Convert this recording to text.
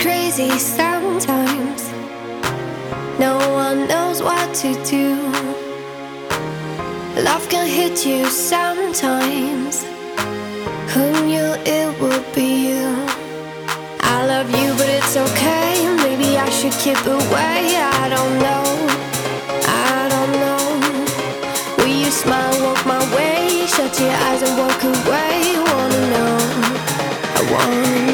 crazy sometimes. No one knows what to do. Love can hit you sometimes. Who knew it would be you? I love you, but it's okay. Maybe I should keep away. I don't know. I don't know. Will you smile, walk my way? Shut your eyes and walk away. Wanna know. I wanna know.